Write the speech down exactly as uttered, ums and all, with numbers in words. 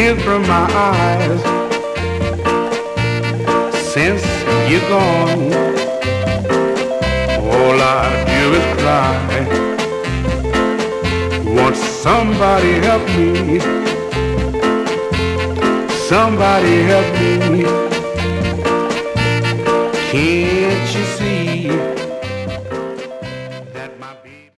tears from my eyes. Since you're gone, all I do is cry. Won't somebody help me? Somebody help me. Can't